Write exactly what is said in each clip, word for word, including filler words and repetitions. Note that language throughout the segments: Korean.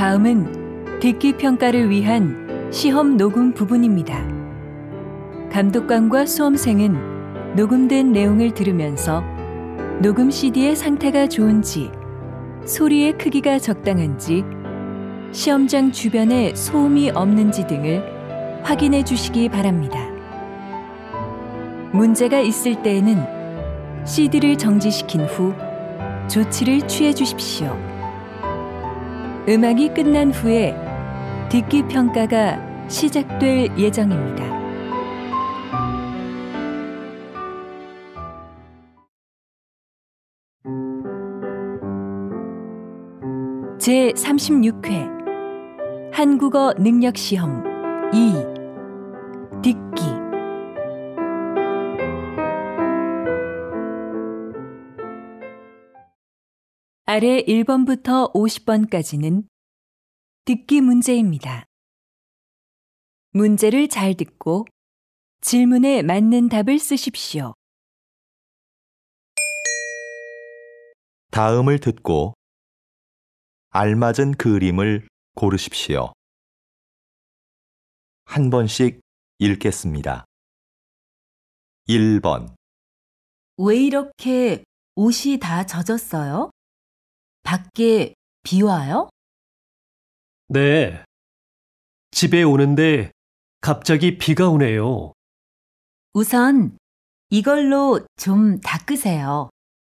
다음은 듣기 평가를 위한 시험 녹음 부분입니다. 감독관과 수험생은 녹음된 내용을 들으면서 녹음 씨디의 상태가 좋은지, 소리의 크기가 적당한지, 시험장 주변에 소음이 없는지 등을 확인해 주시기 바랍니다. 문제가 있을 때에는 씨디를 정지시킨 후 조치를 취해 주십시오. 음악이 끝난 후에 듣기 평가가 시작될 예정입니다. 제삼십육 회 한국어 능력 시험 이 듣기. 아래 일 번부터 오십 번까지는 듣기 문제입니다. 문제를 잘 듣고 질문에 맞는 답을 쓰십시오. 다음을 듣고 알맞은 그림을 고르십시오. 한 번씩 읽겠습니다. 일 번. 왜 이렇게 옷이 다 젖었어요? 밖에 비 와요? 네. 집에 오는데 갑자기 비가 오네요. 우선 이걸로 좀 닦으세요.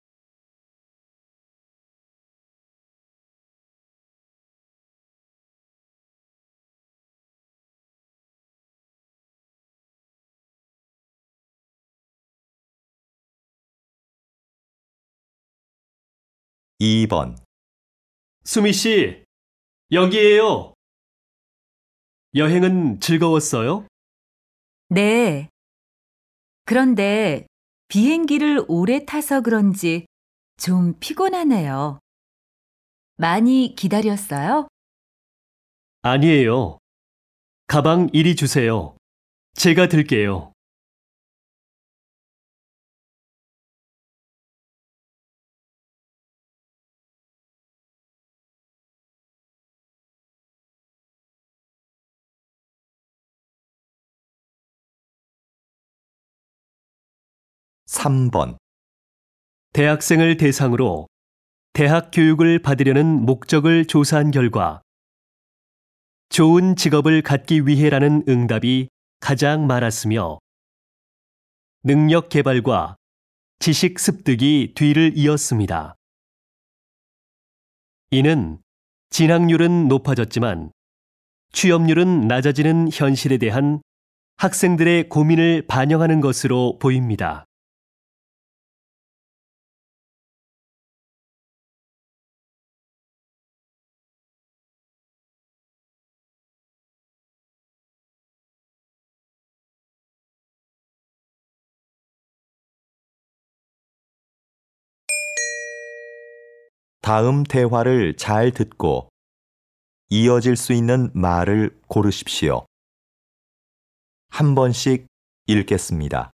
이 번. 수미 씨, 여기에요. 여행은 즐거웠어요? 네. 그런데 비행기를 오래 타서 그런지 좀 피곤하네요. 많이 기다렸어요? 아니에요. 가방 이리 주세요. 제가 들게요. 삼 번. 대학생을 대상으로 대학 교육을 받으려는 목적을 조사한 결과 좋은 직업을 갖기 위해라는 응답이 가장 많았으며 능력 개발과 지식 습득이 뒤를 이었습니다. 이는 진학률은 높아졌지만 취업률은 낮아지는 현실에 대한 학생들의 고민을 반영하는 것으로 보입니다. 다음 대화를 잘 듣고 이어질 수 있는 말을 고르십시오. 한 번씩 읽겠습니다.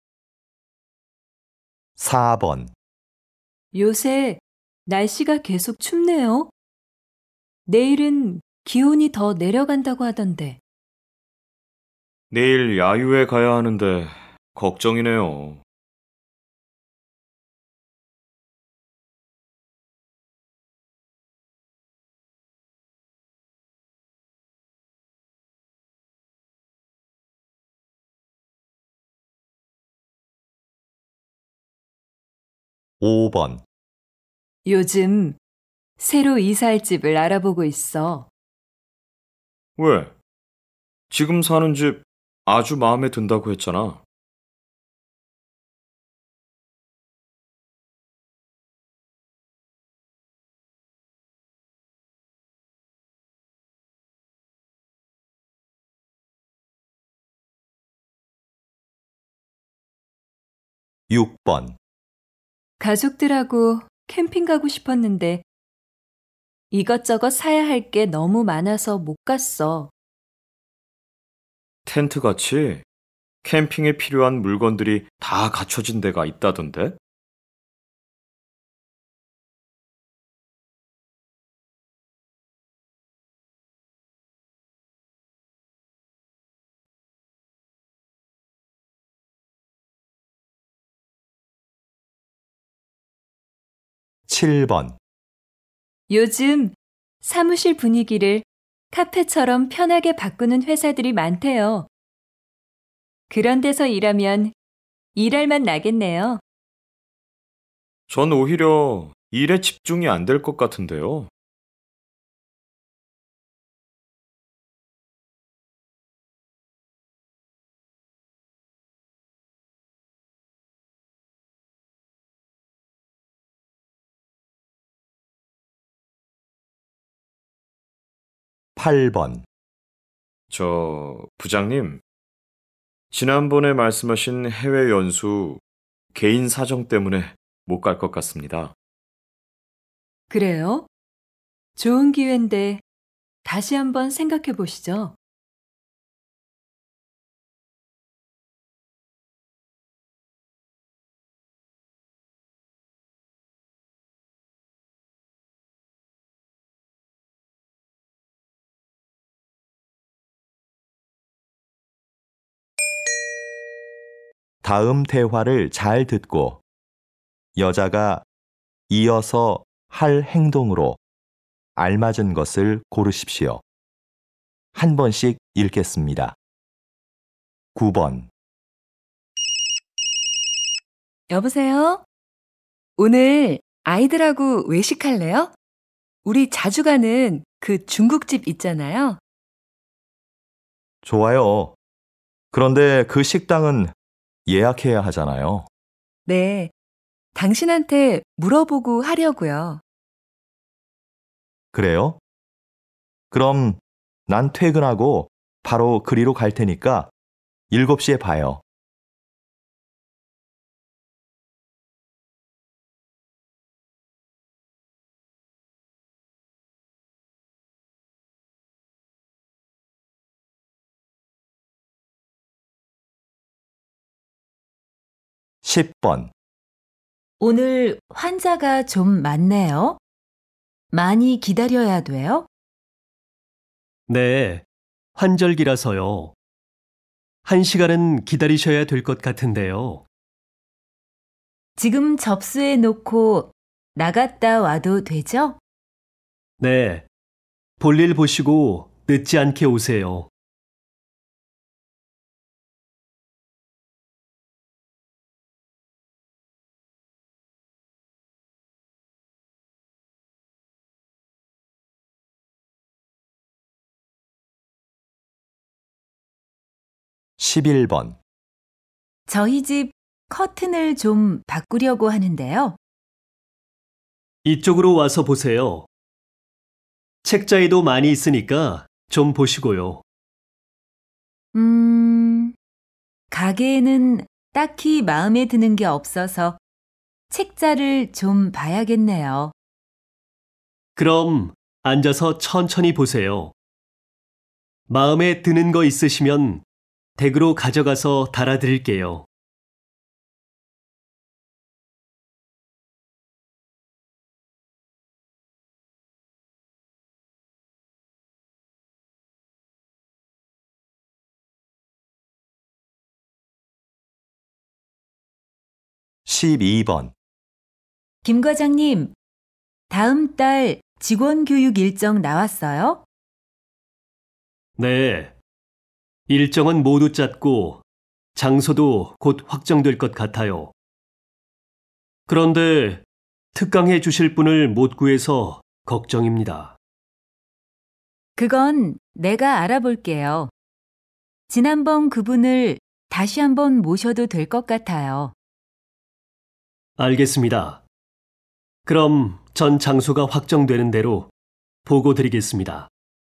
사 번. 요새 날씨가 계속 춥네요. 내일은 기온이 더 내려간다고 하던데. 내일 야유회 가야 하는데 걱정이네요. 오 번. 요즘 새로 이사할 집을 알아보고 있어. 왜? 지금 사는 집 아주 마음에 든다고 했잖아. 육 번. 가족들하고 캠핑 가고 싶었는데 이것저것 사야 할 게 너무 많아서 못 갔어. 텐트 같이 캠핑에 필요한 물건들이 다 갖춰진 데가 있다던데? 칠 번. 요즘 사무실 분위기를 카페처럼 편하게 바꾸는 회사들이 많대요. 그런 데서 일하면 일할 맛 나겠네요. 전 오히려 일에 집중이 안 될 것 같은데요. 팔 번. 저, 부장님, 지난번에 말씀하신 해외 연수 개인 사정 때문에 못 갈 것 같습니다. 그래요? 좋은 기회인데 다시 한번 생각해 보시죠. 다음 대화를 잘 듣고 여자가 이어서 할 행동으로 알맞은 것을 고르십시오. 한 번씩 읽겠습니다. 구 번. 여보세요? 오늘 아이들하고 외식할래요? 우리 자주 가는 그 중국집 있잖아요. 좋아요. 그런데 그 식당은 예약해야 하잖아요. 네. 당신한테 물어보고 하려고요. 그래요? 그럼 난 퇴근하고 바로 그리로 갈 테니까 일곱 시에 봐요. 십 번. 오늘 환자가 좀 많네요. 많이 기다려야 돼요? 네, 환절기라서요. 한 시간은 기다리셔야 될 것 같은데요. 지금 접수해 놓고 나갔다 와도 되죠? 네, 볼일 보시고 늦지 않게 오세요. 십일 번. 저희 집 커튼을 좀 바꾸려고 하는데요. 이쪽으로 와서 보세요. 책자에도 많이 있으니까 좀 보시고요. 음, 가게에는 딱히 마음에 드는 게 없어서 책자를 좀 봐야겠네요. 그럼 앉아서 천천히 보세요. 마음에 드는 거 있으시면 댁으로 가져가서 달아드릴게요. 십이 번. 김 과장님, 다음 달 직원 교육 일정 나왔어요? 네. 일정은 모두 짰고 장소도 곧 확정될 것 같아요. 그런데 특강해 주실 분을 못 구해서 걱정입니다. 그건 내가 알아볼게요. 지난번 그분을 다시 한번 모셔도 될 것 같아요. 알겠습니다. 그럼 전 장소가 확정되는 대로 보고 드리겠습니다.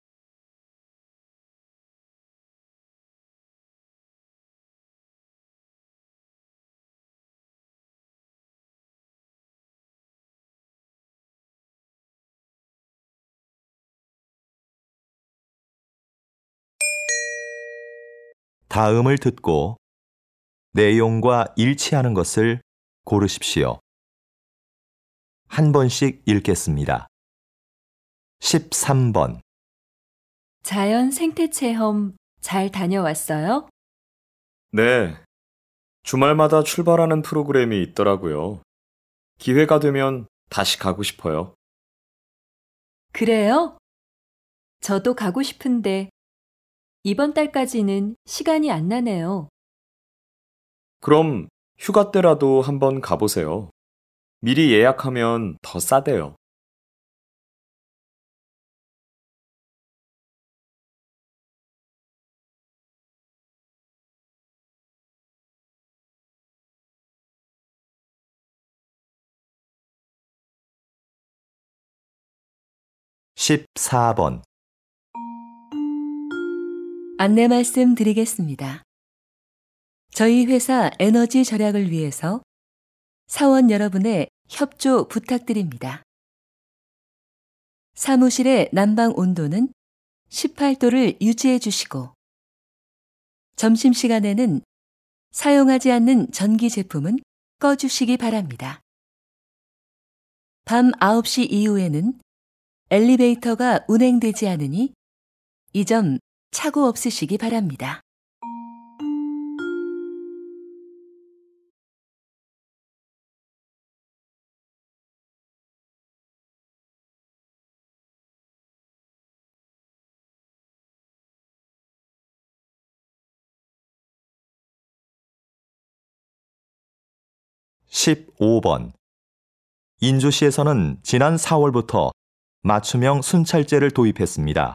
다음을 듣고 내용과 일치하는 것을 고르십시오. 한 번씩 읽겠습니다. 십삼 번. 자연 생태 체험 잘 다녀왔어요? 네. 주말마다 출발하는 프로그램이 있더라고요. 기회가 되면 다시 가고 싶어요. 그래요? 저도 가고 싶은데 이번 달까지는 시간이 안 나네요. 그럼 휴가 때라도 한번 가보세요. 미리 예약하면 더 싸대요. 십사 번. 안내 말씀 드리겠습니다. 저희 회사 에너지 절약을 위해서 사원 여러분의 협조 부탁드립니다. 사무실의 난방 온도는 십팔 도를 유지해 주시고, 점심시간에는 사용하지 않는 전기 제품은 꺼주시기 바랍니다. 밤 아홉 시 이후에는 엘리베이터가 운행되지 않으니 이 점 착오 없으시기 바랍니다. 십오 번. 인주시에서는 지난 사월부터 맞춤형 순찰제를 도입했습니다.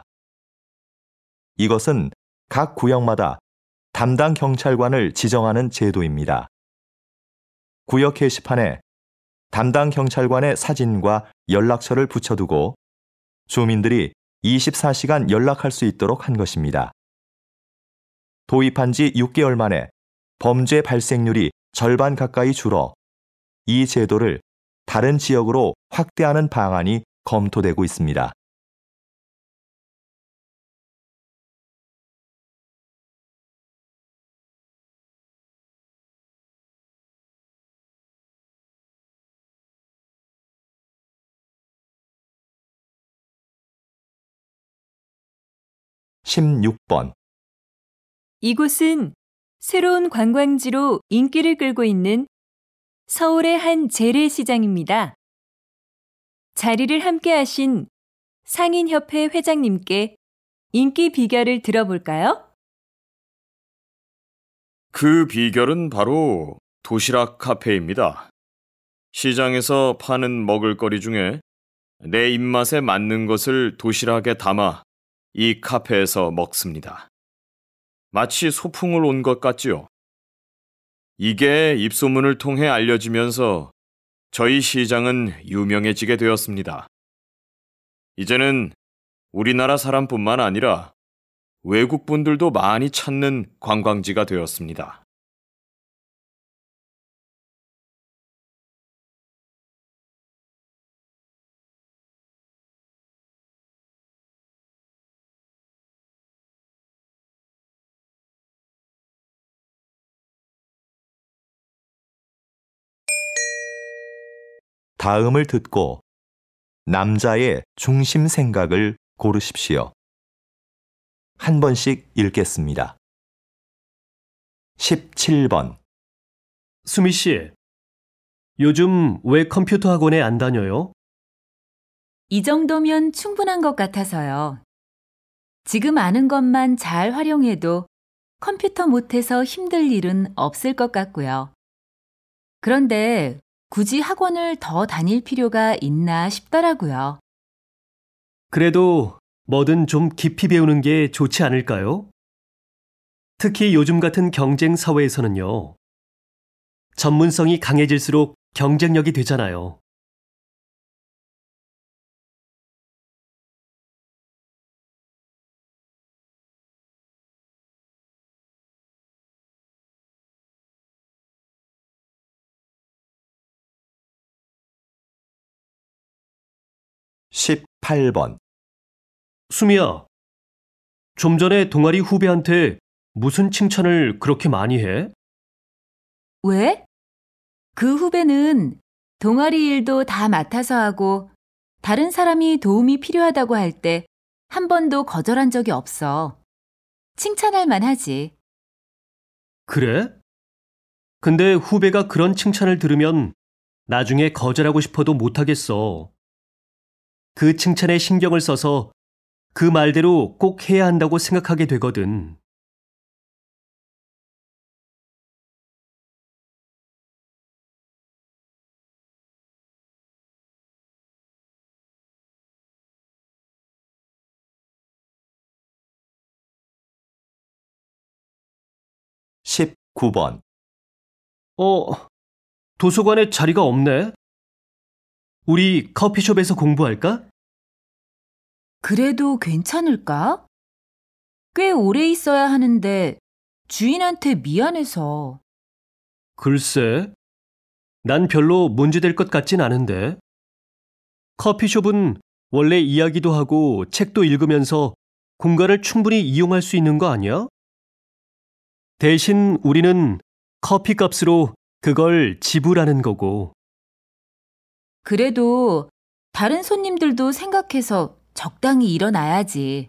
이것은 각 구역마다 담당 경찰관을 지정하는 제도입니다. 구역 게시판에 담당 경찰관의 사진과 연락처를 붙여두고 주민들이 이십사 시간 연락할 수 있도록 한 것입니다. 도입한 지 육 개월 만에 범죄 발생률이 절반 가까이 줄어 이 제도를 다른 지역으로 확대하는 방안이 검토되고 있습니다. 십육 번. 이곳은 새로운 관광지로 인기를 끌고 있는 서울의 한 재래시장입니다. 자리를 함께 하신 상인협회 회장님께 인기 비결을 들어볼까요? 그 비결은 바로 도시락 카페입니다. 시장에서 파는 먹을거리 중에 내 입맛에 맞는 것을 도시락에 담아 이 카페에서 먹습니다. 마치 소풍을 온 것 같지요. 이게 입소문을 통해 알려지면서 저희 시장은 유명해지게 되었습니다. 이제는 우리나라 사람뿐만 아니라 외국 분들도 많이 찾는 관광지가 되었습니다. 다음을 듣고 남자의 중심 생각을 고르십시오. 한 번씩 읽겠습니다. 십칠 번. 수미 씨, 요즘 왜 컴퓨터 학원에 안 다녀요? 이 정도면 충분한 것 같아서요. 지금 아는 것만 잘 활용해도 컴퓨터 못해서 힘들 일은 없을 것 같고요. 그런데 굳이 학원을 더 다닐 필요가 있나 싶더라고요. 그래도 뭐든 좀 깊이 배우는 게 좋지 않을까요? 특히 요즘 같은 경쟁 사회에서는요. 전문성이 강해질수록 경쟁력이 되잖아요. 십팔 번. 수미야, 좀 전에 동아리 후배한테 무슨 칭찬을 그렇게 많이 해? 왜? 그 후배는 동아리 일도 다 맡아서 하고 다른 사람이 도움이 필요하다고 할 때 한 번도 거절한 적이 없어. 칭찬할 만하지. 그래? 근데 후배가 그런 칭찬을 들으면 나중에 거절하고 싶어도 못하겠어. 그 칭찬에 신경을 써서 그 말대로 꼭 해야 한다고 생각하게 되거든. 십구 번. 어, 도서관에 자리가 없네. 우리 커피숍에서 공부할까? 그래도 괜찮을까? 꽤 오래 있어야 하는데 주인한테 미안해서. 글쎄, 난 별로 문제될 것 같진 않은데. 커피숍은 원래 이야기도 하고 책도 읽으면서 공간을 충분히 이용할 수 있는 거 아니야? 대신 우리는 커피 값으로 그걸 지불하는 거고. 그래도 다른 손님들도 생각해서 적당히 일어나야지.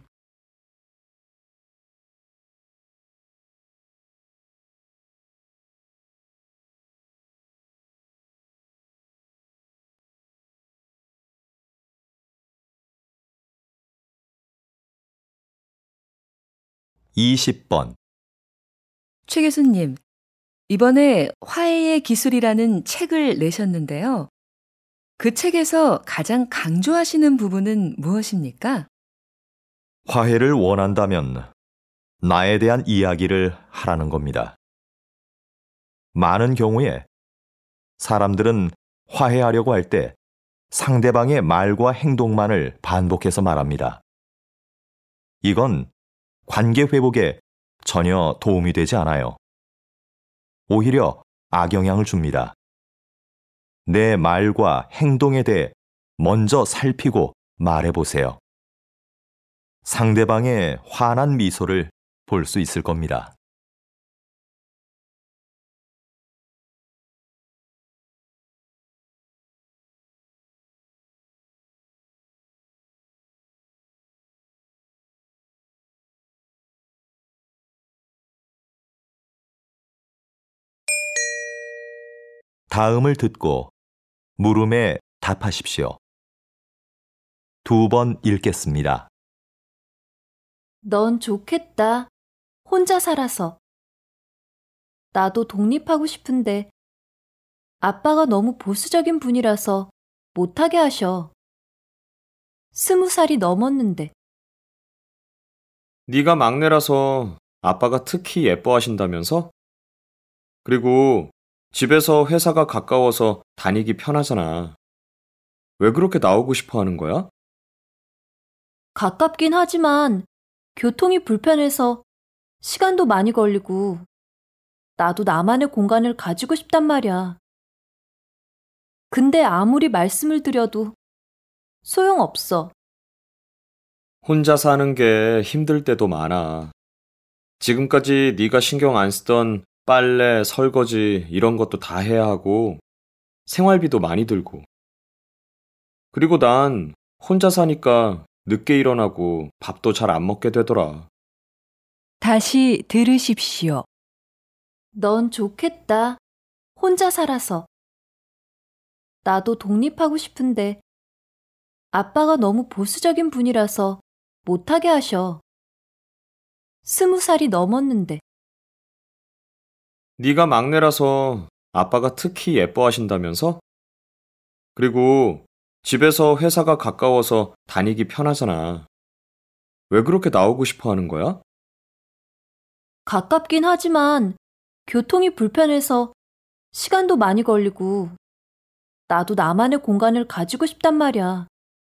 이십 번. 최 교수님, 이번에 화해의 기술이라는 책을 내셨는데요. 그 책에서 가장 강조하시는 부분은 무엇입니까? 화해를 원한다면 나에 대한 이야기를 하라는 겁니다. 많은 경우에 사람들은 화해하려고 할 때 상대방의 말과 행동만을 반복해서 말합니다. 이건 관계 회복에 전혀 도움이 되지 않아요. 오히려 악영향을 줍니다. 내 말과 행동에 대해 먼저 살피고 말해보세요. 상대방의 환한 미소를 볼 수 있을 겁니다. 다음을 듣고 물음에 답하십시오. 두 번 읽겠습니다. 넌 좋겠다. 혼자 살아서. 나도 독립하고 싶은데 아빠가 너무 보수적인 분이라서 못하게 하셔. 스무 살이 넘었는데. 네가 막내라서 아빠가 특히 예뻐하신다면서? 그리고 집에서 회사가 가까워서 다니기 편하잖아. 왜 그렇게 나오고 싶어 하는 거야? 가깝긴 하지만 교통이 불편해서 시간도 많이 걸리고 나도 나만의 공간을 가지고 싶단 말이야. 근데 아무리 말씀을 드려도 소용없어. 혼자 사는 게 힘들 때도 많아. 지금까지 네가 신경 안 쓰던 빨래, 설거지 이런 것도 다 해야 하고 생활비도 많이 들고. 그리고 난 혼자 사니까 늦게 일어나고 밥도 잘 안 먹게 되더라. 다시 들으십시오. 넌 좋겠다. 혼자 살아서. 나도 독립하고 싶은데 아빠가 너무 보수적인 분이라서 못하게 하셔. 스무 살이 넘었는데. 네가 막내라서 아빠가 특히 예뻐하신다면서? 그리고 집에서 회사가 가까워서 다니기 편하잖아. 왜 그렇게 나오고 싶어 하는 거야? 가깝긴 하지만 교통이 불편해서 시간도 많이 걸리고 나도 나만의 공간을 가지고 싶단 말이야.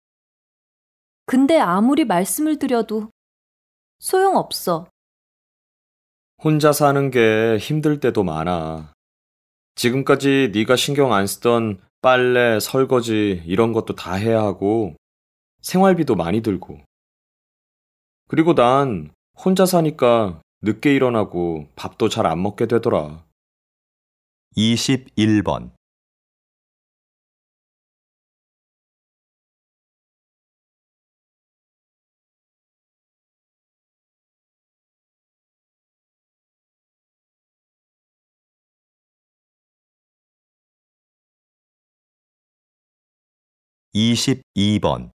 근데 아무리 말씀을 드려도 소용없어. 혼자 사는 게 힘들 때도 많아. 지금까지 네가 신경 안 쓰던 빨래, 설거지 이런 것도 다 해야 하고 생활비도 많이 들고. 그리고 난 혼자 사니까 늦게 일어나고 밥도 잘 안 먹게 되더라. 이십일 번. 이십이 번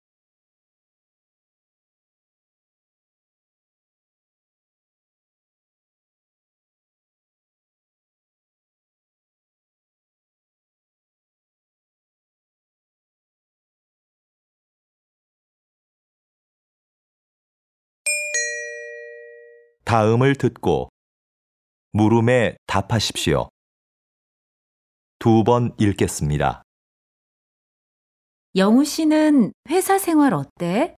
다음을 듣고 물음에 답하십시오. 두 번 읽겠습니다. 영우 씨는 회사 생활 어때?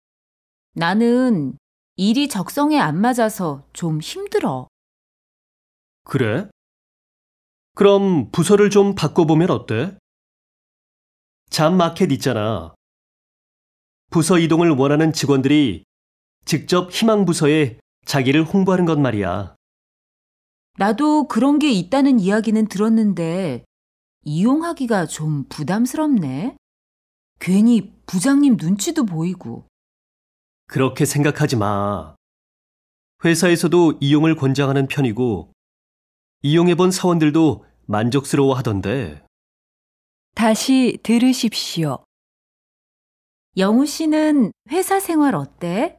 나는 일이 적성에 안 맞아서 좀 힘들어. 그래? 그럼 부서를 좀 바꿔보면 어때? 잡 마켓 있잖아. 부서 이동을 원하는 직원들이 직접 희망 부서에 자기를 홍보하는 것 말이야. 나도 그런 게 있다는 이야기는 들었는데 이용하기가 좀 부담스럽네. 괜히 부장님 눈치도 보이고. 그렇게 생각하지 마. 회사에서도 이용을 권장하는 편이고 이용해본 사원들도 만족스러워 하던데. 다시 들으십시오. 영우 씨는 회사 생활 어때?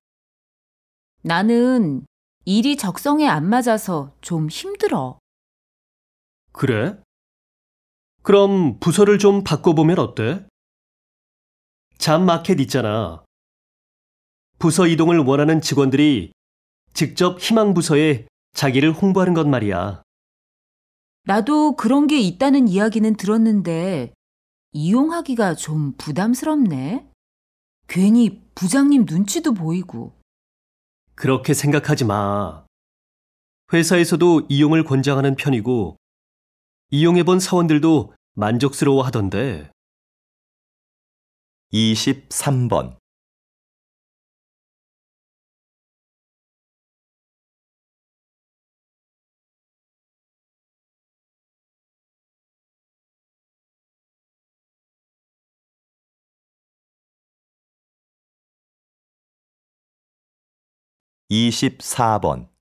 나는 일이 적성에 안 맞아서 좀 힘들어. 그래? 그럼 부서를 좀 바꿔보면 어때? 잡 마켓 있잖아. 부서 이동을 원하는 직원들이 직접 희망 부서에 자기를 홍보하는 것 말이야. 나도 그런 게 있다는 이야기는 들었는데 이용하기가 좀 부담스럽네. 괜히 부장님 눈치도 보이고. 그렇게 생각하지 마. 회사에서도 이용을 권장하는 편이고 이용해본 사원들도 만족스러워 하던데. 이십삼 번 이십사 번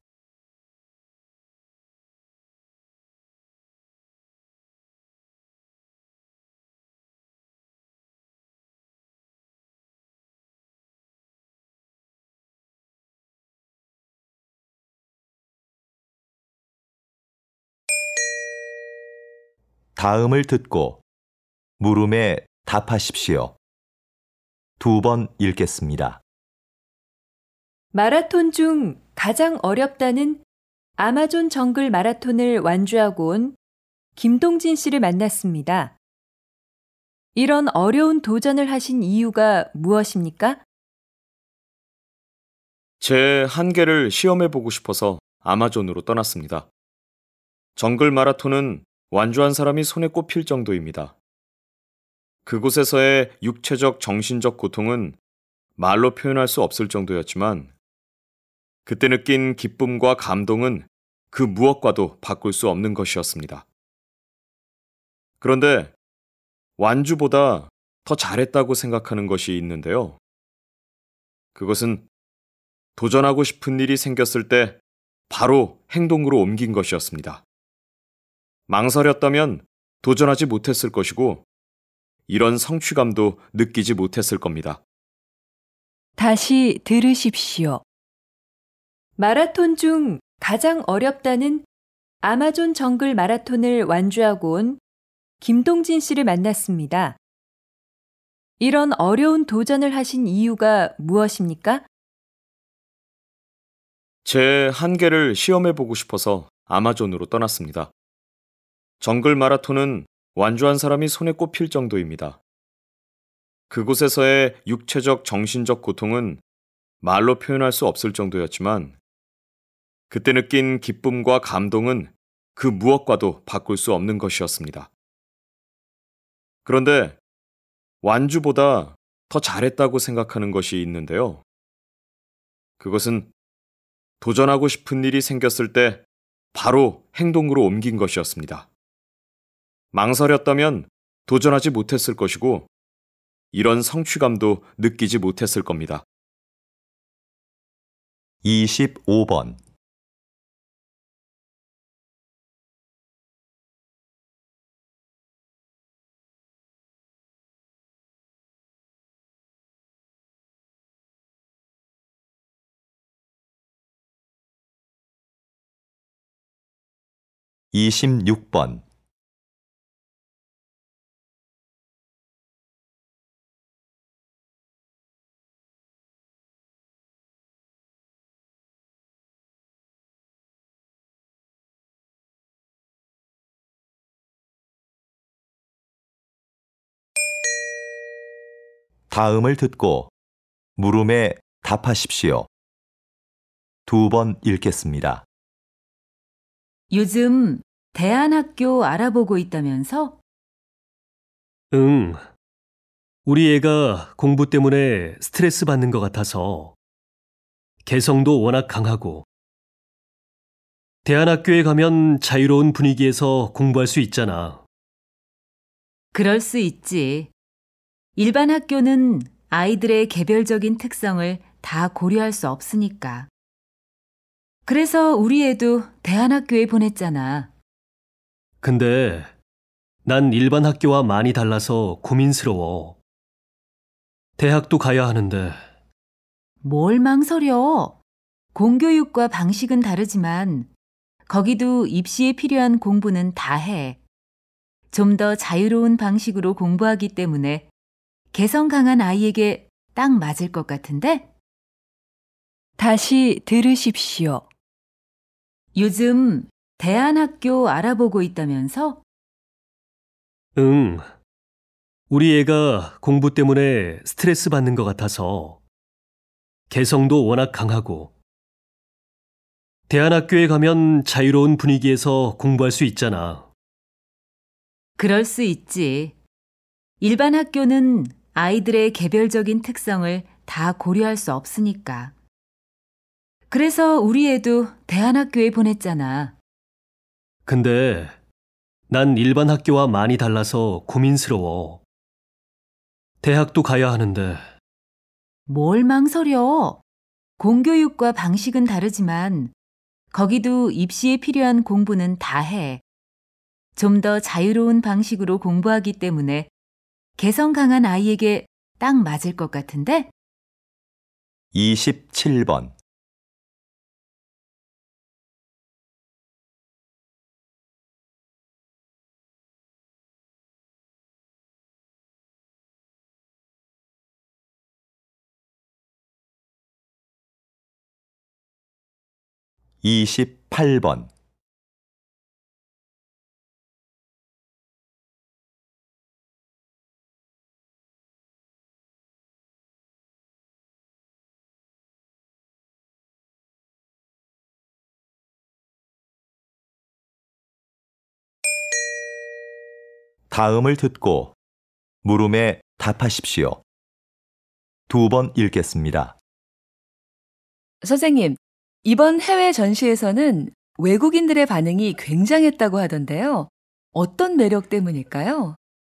다음을 듣고 물음에 답하십시오. 두 번 읽겠습니다. 마라톤 중 가장 어렵다는 아마존 정글 마라톤을 완주하고 온 김동진 씨를 만났습니다. 이런 어려운 도전을 하신 이유가 무엇입니까? 제 한계를 시험해보고 싶어서 아마존으로 떠났습니다. 정글 마라톤은 완주한 사람이 손에 꼽힐 정도입니다. 그곳에서의 육체적, 정신적 고통은 말로 표현할 수 없을 정도였지만 그때 느낀 기쁨과 감동은 그 무엇과도 바꿀 수 없는 것이었습니다. 그런데 완주보다 더 잘했다고 생각하는 것이 있는데요. 그것은 도전하고 싶은 일이 생겼을 때 바로 행동으로 옮긴 것이었습니다. 망설였다면 도전하지 못했을 것이고 이런 성취감도 느끼지 못했을 겁니다. 다시 들으십시오. 마라톤 중 가장 어렵다는 아마존 정글 마라톤을 완주하고 온 김동진 씨를 만났습니다. 이런 어려운 도전을 하신 이유가 무엇입니까? 제 한계를 시험해보고 싶어서 아마존으로 떠났습니다. 정글 마라톤은 완주한 사람이 손에 꼽힐 정도입니다. 그곳에서의 육체적, 정신적 고통은 말로 표현할 수 없을 정도였지만 그때 느낀 기쁨과 감동은 그 무엇과도 바꿀 수 없는 것이었습니다. 그런데 완주보다 더 잘했다고 생각하는 것이 있는데요. 그것은 도전하고 싶은 일이 생겼을 때 바로 행동으로 옮긴 것이었습니다. 망설였다면 도전하지 못했을 것이고 이런 성취감도 느끼지 못했을 겁니다. 이십오 번 이십육 번 다음을 듣고 물음에 답하십시오. 두 번 읽겠습니다. 요즘 대안학교 알아보고 있다면서? 응. 우리 애가 공부 때문에 스트레스 받는 것 같아서 개성도 워낙 강하고 대안학교에 가면 자유로운 분위기에서 공부할 수 있잖아. 그럴 수 있지. 일반 학교는 아이들의 개별적인 특성을 다 고려할 수 없으니까. 그래서 우리 애도 대안학교에 보냈잖아. 근데 난 일반 학교와 많이 달라서 고민스러워. 대학도 가야 하는데. 뭘 망설여? 공교육과 방식은 다르지만 거기도 입시에 필요한 공부는 다 해. 좀 더 자유로운 방식으로 공부하기 때문에 개성 강한 아이에게 딱 맞을 것 같은데? 다시 들으십시오. 요즘 대안학교 알아보고 있다면서? 응. 우리 애가 공부 때문에 스트레스 받는 것 같아서 개성도 워낙 강하고 대안학교에 가면 자유로운 분위기에서 공부할 수 있잖아. 그럴 수 있지. 일반 학교는 아이들의 개별적인 특성을 다 고려할 수 없으니까. 그래서 우리 애도 대안학교에 보냈잖아. 근데 난 일반 학교와 많이 달라서 고민스러워. 대학도 가야 하는데. 뭘 망설여? 공교육과 방식은 다르지만 거기도 입시에 필요한 공부는 다 해. 좀 더 자유로운 방식으로 공부하기 때문에 개성 강한 아이에게 딱 맞을 것 같은데? 이십칠 번 이십팔 번 다음을 듣고 물음에 답하십시오. 두 번 읽겠습니다. 선생님, 이번 해외 전시에서는 외국인들의 반응이 굉장했다고 하던데요. 어떤 매력 때문일까요?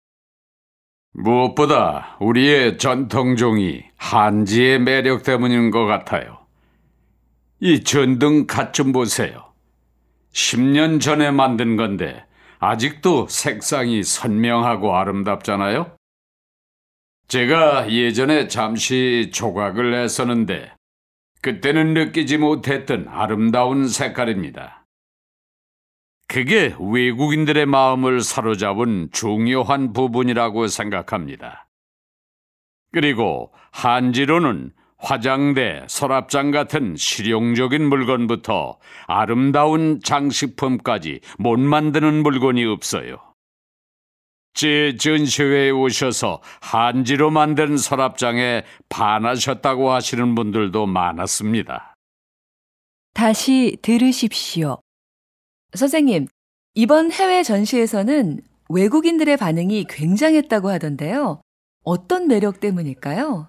무엇보다 우리의 전통종이 한지의 매력 때문인 것 같아요. 이 전등 갓 좀 보세요. 십 년 전에 만든 건데 아직도 색상이 선명하고 아름답잖아요. 제가 예전에 잠시 조각을 했었는데 그때는 느끼지 못했던 아름다운 색깔입니다. 그게 외국인들의 마음을 사로잡은 중요한 부분이라고 생각합니다. 그리고 한지로는 화장대, 서랍장 같은 실용적인 물건부터 아름다운 장식품까지 못 만드는 물건이 없어요. 제 전시회에 오셔서 한지로 만든 서랍장에 반하셨다고 하시는 분들도 많았습니다. 다시 들으십시오. 선생님, 이번 해외 전시에서는 외국인들의 반응이 굉장했다고 하던데요. 어떤 매력 때문일까요?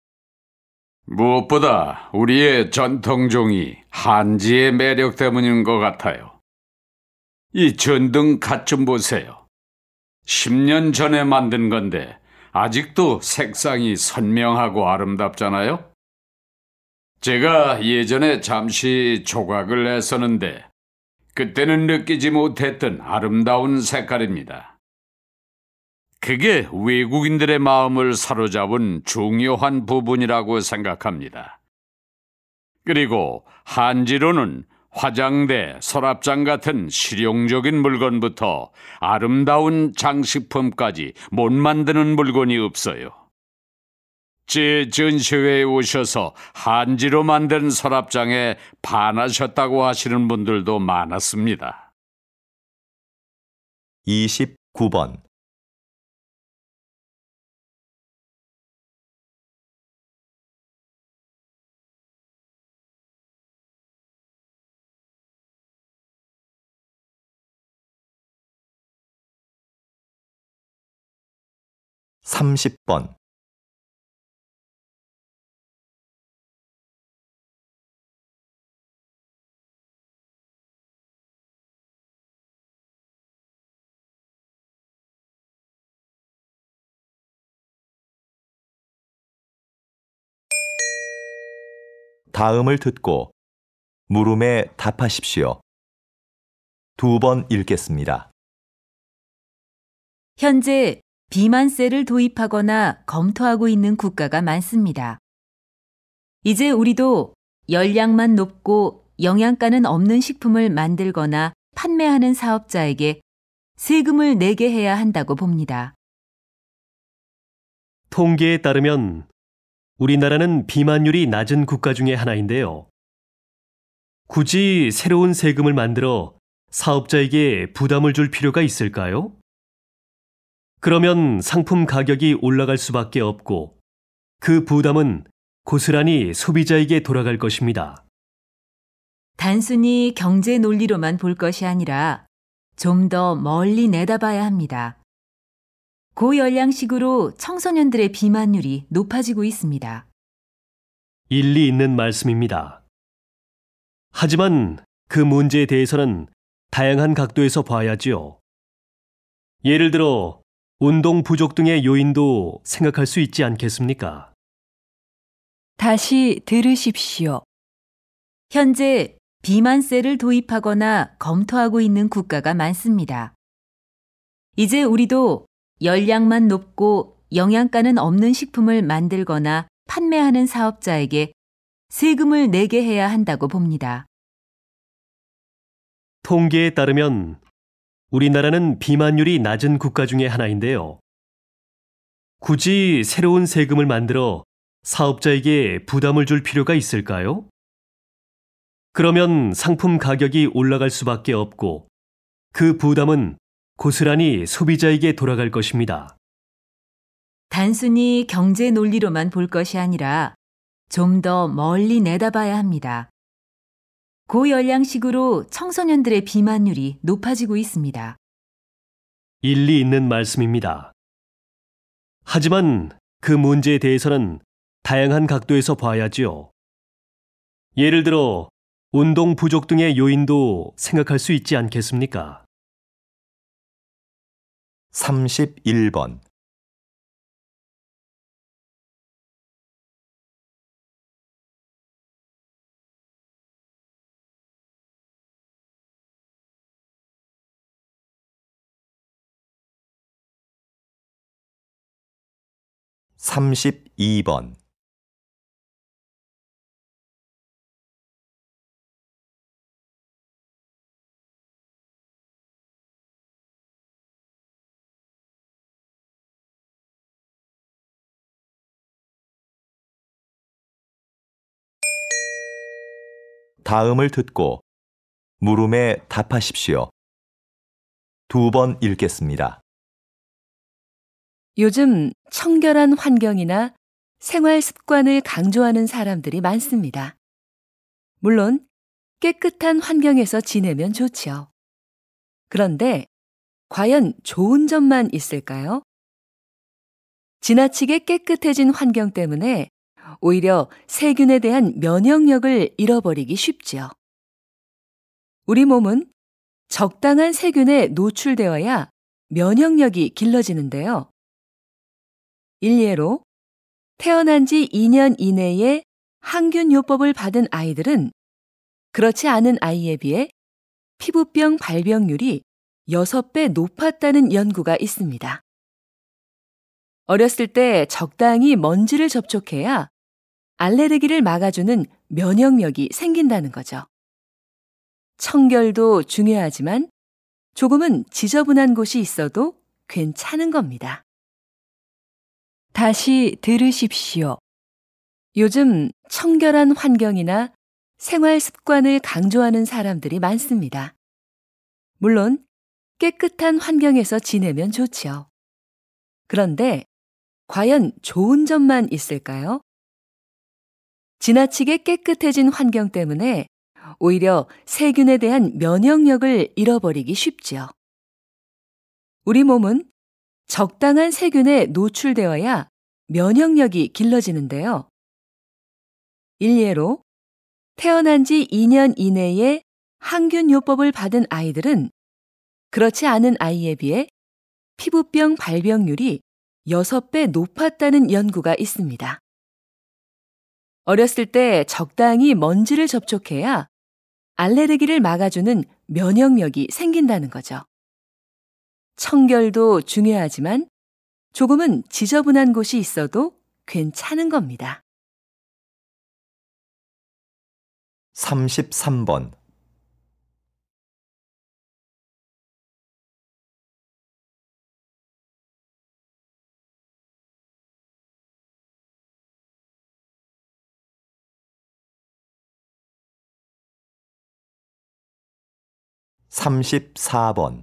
무엇보다 우리의 전통종이 한지의 매력 때문인 것 같아요. 이 전등 갓 좀 보세요. 십 년 전에 만든 건데 아직도 색상이 선명하고 아름답잖아요. 제가 예전에 잠시 조각을 했었는데 그때는 느끼지 못했던 아름다운 색깔입니다. 그게 외국인들의 마음을 사로잡은 중요한 부분이라고 생각합니다. 그리고 한지로는 화장대, 서랍장 같은 실용적인 물건부터 아름다운 장식품까지 못 만드는 물건이 없어요. 제 전시회에 오셔서 한지로 만든 서랍장에 반하셨다고 하시는 분들도 많았습니다. 이십구 번 삼십 번 다음을 듣고 물음에 답하십시오. 두 번 읽겠습니다. 현재 비만세를 도입하거나 검토하고 있는 국가가 많습니다. 이제 우리도 열량만 높고 영양가는 없는 식품을 만들거나 판매하는 사업자에게 세금을 내게 해야 한다고 봅니다. 통계에 따르면 우리나라는 비만율이 낮은 국가 중에 하나인데요. 굳이 새로운 세금을 만들어 사업자에게 부담을 줄 필요가 있을까요? 그러면 상품 가격이 올라갈 수밖에 없고 그 부담은 고스란히 소비자에게 돌아갈 것입니다. 단순히 경제 논리로만 볼 것이 아니라 좀 더 멀리 내다봐야 합니다. 고열량식으로 청소년들의 비만율이 높아지고 있습니다. 일리 있는 말씀입니다. 하지만 그 문제에 대해서는 다양한 각도에서 봐야지요. 예를 들어 운동 부족 등의 요인도 생각할 수 있지 않겠습니까? 다시 들으십시오. 현재 비만세를 도입하거나 검토하고 있는 국가가 많습니다. 이제 우리도 열량만 높고 영양가는 없는 식품을 만들거나 판매하는 사업자에게 세금을 내게 해야 한다고 봅니다. 통계에 따르면 우리나라는 비만율이 낮은 국가 중에 하나인데요. 굳이 새로운 세금을 만들어 사업자에게 부담을 줄 필요가 있을까요? 그러면 상품 가격이 올라갈 수밖에 없고 그 부담은 고스란히 소비자에게 돌아갈 것입니다. 단순히 경제 논리로만 볼 것이 아니라 좀 더 멀리 내다봐야 합니다. 고열량식으로 청소년들의 비만율이 높아지고 있습니다. 일리 있는 말씀입니다. 하지만 그 문제에 대해서는 다양한 각도에서 봐야지요. 예를 들어 운동 부족 등의 요인도 생각할 수 있지 않겠습니까? 삼십일 번 삼십이 번 다음을 듣고 물음에 답하십시오. 두 번 읽겠습니다. 요즘 청결한 환경이나 생활 습관을 강조하는 사람들이 많습니다. 물론 깨끗한 환경에서 지내면 좋죠. 그런데 과연 좋은 점만 있을까요? 지나치게 깨끗해진 환경 때문에 오히려 세균에 대한 면역력을 잃어버리기 쉽죠. 우리 몸은 적당한 세균에 노출되어야 면역력이 길러지는데요. 일례로 태어난 지 이 년 이내에 항균요법을 받은 아이들은 그렇지 않은 아이에 비해 피부병 발병률이 여섯 배 높았다는 연구가 있습니다. 어렸을 때 적당히 먼지를 접촉해야 알레르기를 막아주는 면역력이 생긴다는 거죠. 청결도 중요하지만 조금은 지저분한 곳이 있어도 괜찮은 겁니다. 다시 들으십시오. 요즘 청결한 환경이나 생활 습관을 강조하는 사람들이 많습니다. 물론 깨끗한 환경에서 지내면 좋죠. 그런데 과연 좋은 점만 있을까요? 지나치게 깨끗해진 환경 때문에 오히려 세균에 대한 면역력을 잃어버리기 쉽죠. 우리 몸은 적당한 세균에 노출되어야 면역력이 길러지는데요. 일례로 태어난 지 이 년 이내에 항균요법을 받은 아이들은 그렇지 않은 아이에 비해 피부병 발병률이 여섯 배 높았다는 연구가 있습니다. 어렸을 때 적당히 먼지를 접촉해야 알레르기를 막아주는 면역력이 생긴다는 거죠. 청결도 중요하지만 조금은 지저분한 곳이 있어도 괜찮은 겁니다. 삼십삼 번 삼십사 번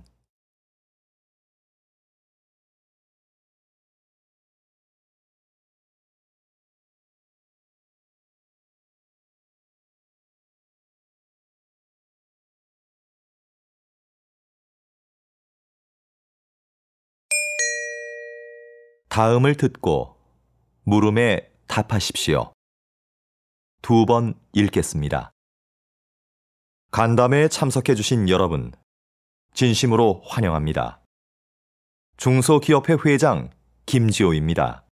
다음을 듣고 물음에 답하십시오. 두 번 읽겠습니다. 간담회에 참석해 주신 여러분, 진심으로 환영합니다. 중소기업회 회장 김지호입니다.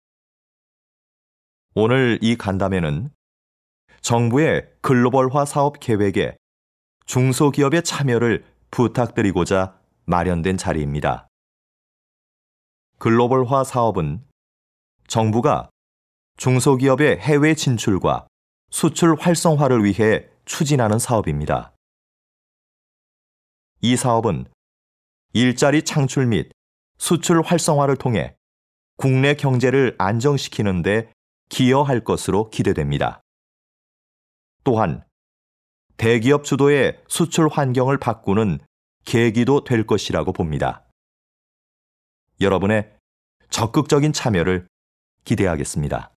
오늘 이 간담회는 정부의 글로벌화 사업 계획에 중소기업의 참여를 부탁드리고자 마련된 자리입니다. 글로벌화 사업은 정부가 중소기업의 해외 진출과 수출 활성화를 위해 추진하는 사업입니다. 이 사업은 일자리 창출 및 수출 활성화를 통해 국내 경제를 안정시키는 데 기여할 것으로 기대됩니다. 또한 대기업 주도의 수출 환경을 바꾸는 계기도 될 것이라고 봅니다. 여러분의 적극적인 참여를 기대하겠습니다.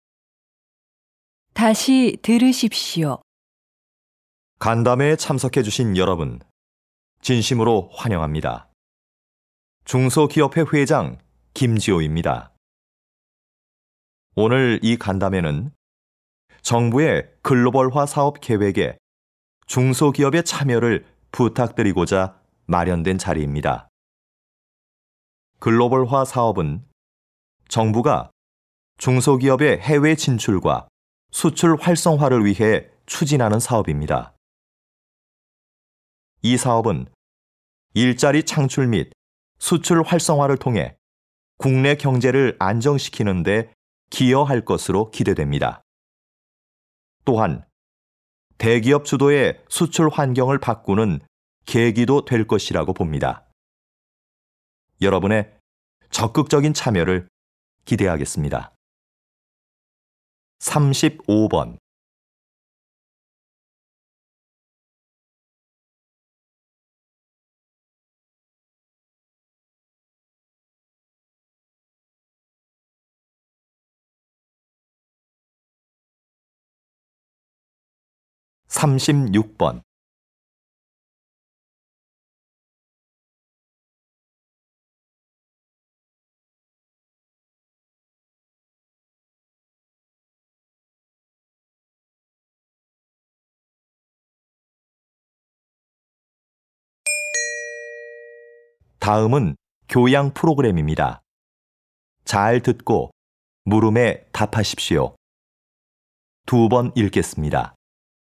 다시 들으십시오. 간담회에 참석해 주신 여러분, 진심으로 환영합니다. 중소기업회 회장 김지호입니다. 오늘 이 간담회는 정부의 글로벌화 사업 계획에 중소기업의 참여를 부탁드리고자 마련된 자리입니다. 글로벌화 사업은 정부가 중소기업의 해외 진출과 수출 활성화를 위해 추진하는 사업입니다. 이 사업은 일자리 창출 및 수출 활성화를 통해 국내 경제를 안정시키는 데 기여할 것으로 기대됩니다. 또한 대기업 주도의 수출 환경을 바꾸는 계기도 될 것이라고 봅니다. 여러분의 적극적인 참여를 기대하겠습니다. 삼십오 번 삼십육 번 다음은 교양 프로그램입니다. 잘 듣고 물음에 답하십시오. 두 번 읽겠습니다.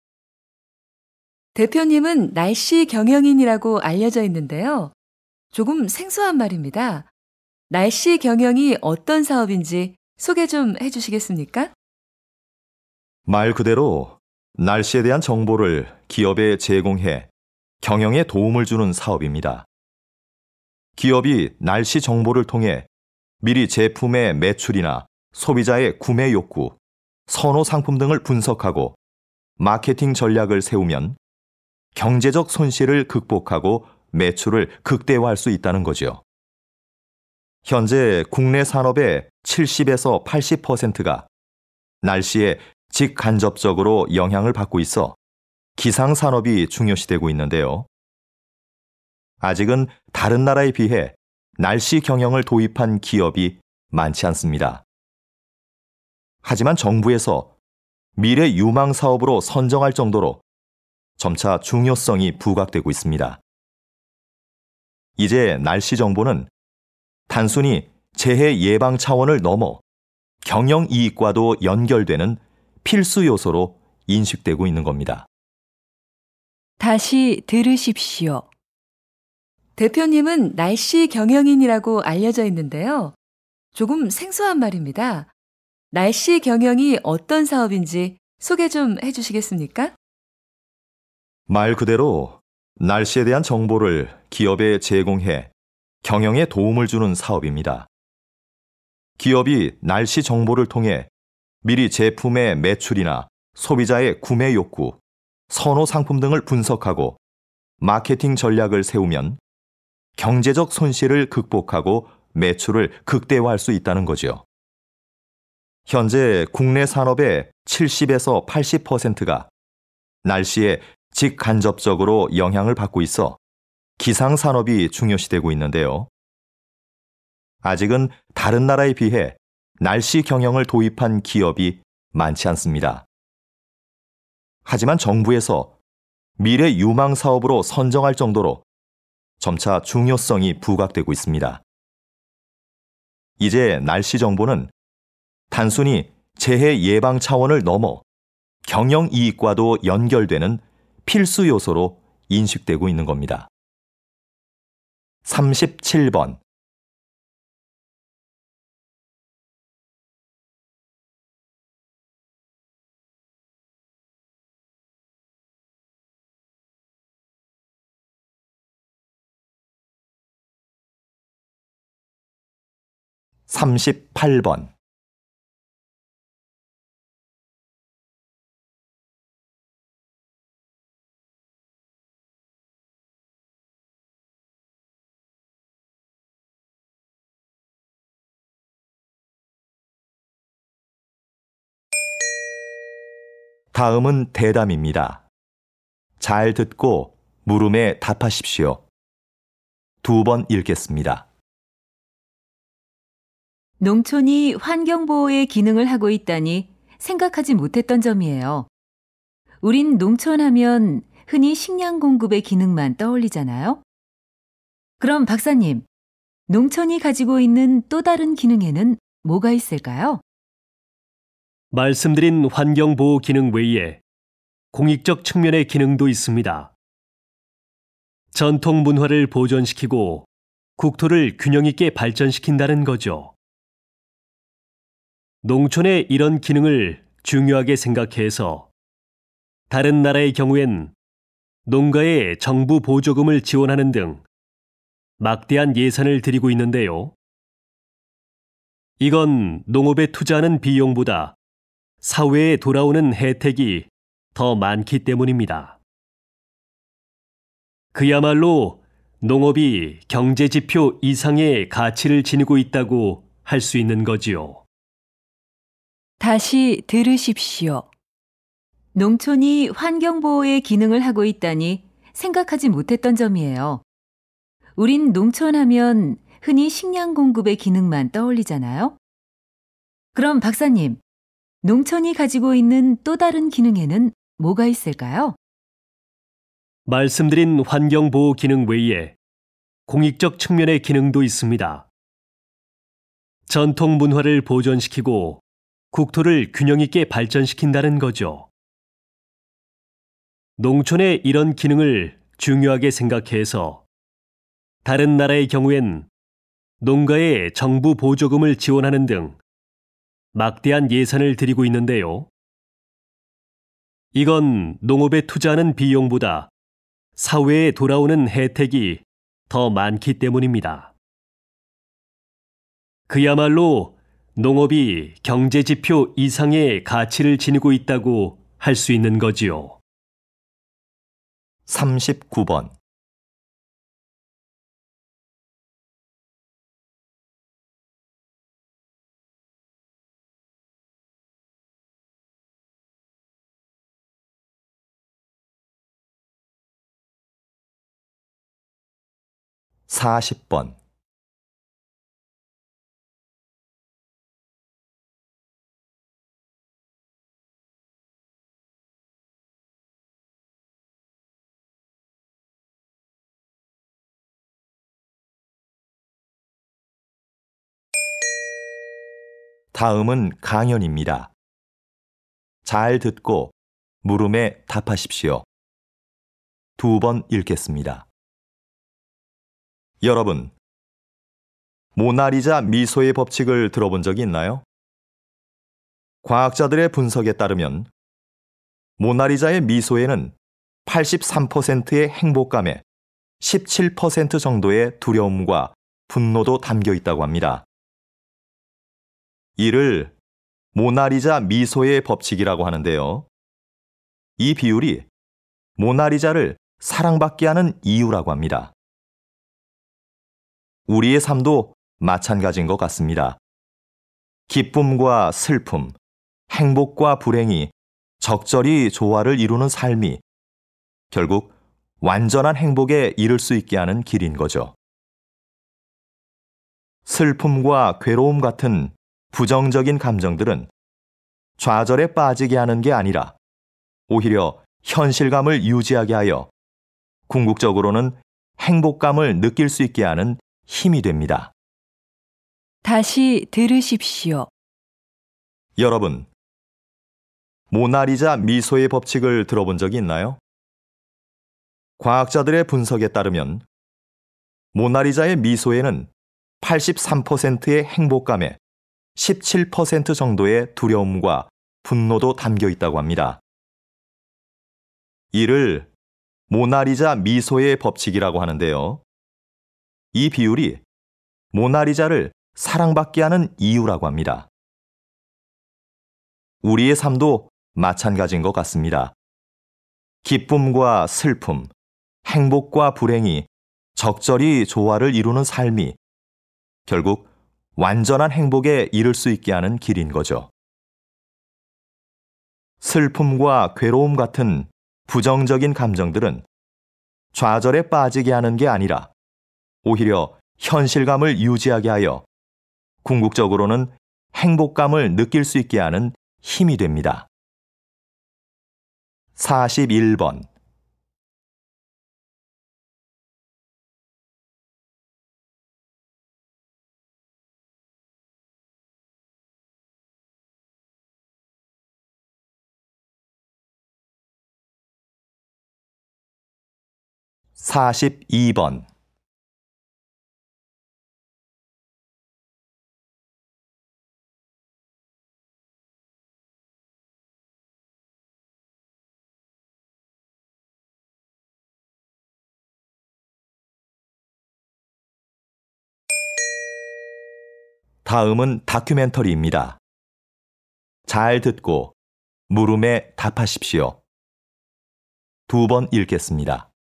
대표님은 날씨 경영인이라고 알려져 있는데요. 조금 생소한 말입니다. 날씨 경영이 어떤 사업인지 소개 좀 해주시겠습니까? 말 그대로 날씨에 대한 정보를 기업에 제공해 경영에 도움을 주는 사업입니다. 기업이 날씨 정보를 통해 미리 제품의 매출이나 소비자의 구매 욕구, 선호 상품 등을 분석하고 마케팅 전략을 세우면 경제적 손실을 극복하고 매출을 극대화할 수 있다는 거죠. 현재 국내 산업의 칠십에서 팔십 퍼센트가 날씨에 직간접적으로 영향을 받고 있어 기상산업이 중요시되고 있는데요. 아직은 다른 나라에 비해 날씨 경영을 도입한 기업이 많지 않습니다. 하지만 정부에서 미래 유망 사업으로 선정할 정도로 점차 중요성이 부각되고 있습니다. 이제 날씨 정보는 단순히 재해 예방 차원을 넘어 경영 이익과도 연결되는 필수 요소로 인식되고 있는 겁니다. 다시 들으십시오. 대표님은 날씨 경영인이라고 알려져 있는데요. 조금 생소한 말입니다. 날씨 경영이 어떤 사업인지 소개 좀 해주시겠습니까? 말 그대로 날씨에 대한 정보를 기업에 제공해 경영에 도움을 주는 사업입니다. 기업이 날씨 정보를 통해 미리 제품의 매출이나 소비자의 구매 욕구, 선호 상품 등을 분석하고 마케팅 전략을 세우면 경제적 손실을 극복하고 매출을 극대화할 수 있다는 거죠. 현재 국내 산업의 칠십에서 팔십 퍼센트가 날씨에 직간접적으로 영향을 받고 있어 기상산업이 중요시되고 있는데요. 아직은 다른 나라에 비해 날씨 경영을 도입한 기업이 많지 않습니다. 하지만 정부에서 미래 유망 사업으로 선정할 정도로 점차 중요성이 부각되고 있습니다. 이제 날씨 정보는 단순히 재해 예방 차원을 넘어 경영 이익과도 연결되는 필수 요소로 인식되고 있는 겁니다. 삼십칠 번. 삼십팔 번. 다음은 대담입니다. 잘 듣고 물음에 답하십시오. 두 번 읽겠습니다. 농촌이 환경보호의 기능을 하고 있다니 생각하지 못했던 점이에요. 우린 농촌 하면 흔히 식량 공급의 기능만 떠올리잖아요. 그럼 박사님, 농촌이 가지고 있는 또 다른 기능에는 뭐가 있을까요? 말씀드린 환경보호 기능 외에 공익적 측면의 기능도 있습니다. 전통 문화를 보존시키고 국토를 균형 있게 발전시킨다는 거죠. 농촌의 이런 기능을 중요하게 생각해서 다른 나라의 경우엔 농가에 정부 보조금을 지원하는 등 막대한 예산을 들이고 있는데요. 이건 농업에 투자하는 비용보다 사회에 돌아오는 혜택이 더 많기 때문입니다. 그야말로 농업이 경제지표 이상의 가치를 지니고 있다고 할 수 있는 거지요. 다시 들으십시오. 농촌이 환경보호의 기능을 하고 있다니 생각하지 못했던 점이에요. 우린 농촌 하면 흔히 식량 공급의 기능만 떠올리잖아요. 그럼 박사님, 농촌이 가지고 있는 또 다른 기능에는 뭐가 있을까요? 말씀드린 환경보호 기능 외에 공익적 측면의 기능도 있습니다. 전통 문화를 보존시키고 국토를 균형 있게 발전시킨다는 거죠. 농촌의 이런 기능을 중요하게 생각해서 다른 나라의 경우엔 농가에 정부 보조금을 지원하는 등 막대한 예산을 들이고 있는데요. 이건 농업에 투자하는 비용보다 사회에 돌아오는 혜택이 더 많기 때문입니다. 그야말로 농업이 경제지표 이상의 가치를 지니고 있다고 할 수 있는 거지요. 삼십구 번. 사십 번. 다음은 강연입니다. 잘 듣고 물음에 답하십시오. 두 번 읽겠습니다. 여러분, 모나리자 미소의 법칙을 들어본 적이 있나요? 과학자들의 분석에 따르면 모나리자의 미소에는 팔십삼 퍼센트의 행복감에 십칠 퍼센트 정도의 두려움과 분노도 담겨 있다고 합니다. 이를 모나리자 미소의 법칙이라고 하는데요. 이 비율이 모나리자를 사랑받게 하는 이유라고 합니다. 우리의 삶도 마찬가지인 것 같습니다. 기쁨과 슬픔, 행복과 불행이 적절히 조화를 이루는 삶이 결국 완전한 행복에 이를 수 있게 하는 길인 거죠. 슬픔과 괴로움 같은 부정적인 감정들은 좌절에 빠지게 하는 게 아니라 오히려 현실감을 유지하게 하여 궁극적으로는 행복감을 느낄 수 있게 하는 힘이 됩니다. 다시 들으십시오. 여러분, 모나리자 미소의 법칙을 들어본 적이 있나요? 과학자들의 분석에 따르면 모나리자의 미소에는 팔십삼 퍼센트의 행복감에 십칠 퍼센트 정도의 두려움과 분노도 담겨 있다고 합니다. 이를 모나리자 미소의 법칙이라고 하는데요. 이 비율이 모나리자를 사랑받게 하는 이유라고 합니다. 우리의 삶도 마찬가지인 것 같습니다. 기쁨과 슬픔, 행복과 불행이 적절히 조화를 이루는 삶이 결국 완전한 행복에 이를 수 있게 하는 길인 거죠. 슬픔과 괴로움 같은 부정적인 감정들은 좌절에 빠지게 하는 게 아니라 오히려 현실감을 유지하게 하여 궁극적으로는 행복감을 느낄 수 있게 하는 힘이 됩니다. 사십일 번. 사십이 번. 다음은 다큐멘터리입니다. 잘 듣고 물음에 답하십시오. 두 번 읽겠습니다.